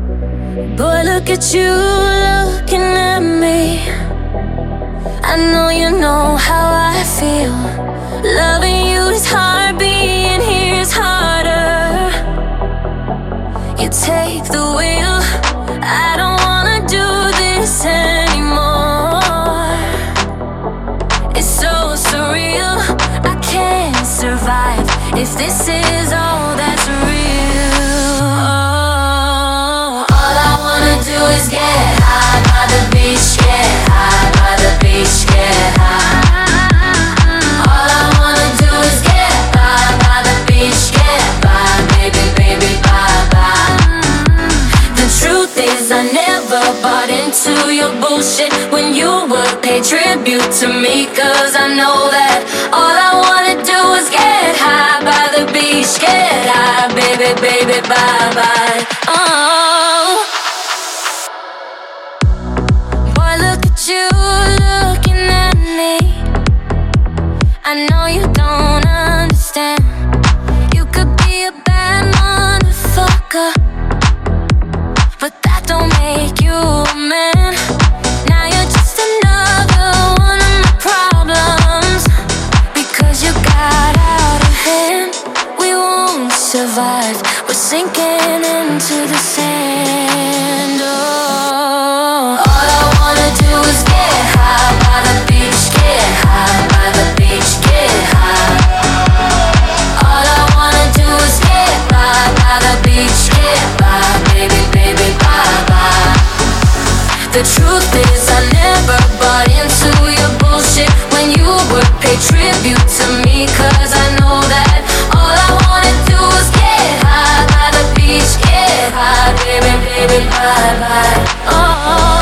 Boy, look at you looking at me. I know you know how I feel. Loving you is hard, being here is harder. You take the wheel. I don't wanna do this anymore. It's so surreal. I can't survive if this is all that's real. All I wanna do is get high by the beach, get high by the beach, get high. All I wanna do is get by the beach, get by, baby, baby, bye, bye. The truth is I never bought into your bullshit when you would pay tribute to me, 'cause I know that all I wanna do is get high by the beach, get high, baby, baby, bye, bye. Oh, boy, look at you looking at me. I know you don't understand. You could be a bad motherfucker, but that don't make you a man. Now you're just another one of my problems, because you got out of hand. We won't survive, we're sinking into the sand. Oh, all I wanna do is get high by the beach, get high by the beach, get high. All I wanna do is get by the beach, get by, baby, baby, bye, bye. The truth is I never bought into your bullshit when you would pay tribute to me, 'cause I know that all I wanna do is get high by the beach, get high, baby, baby, bye, bye. Oh.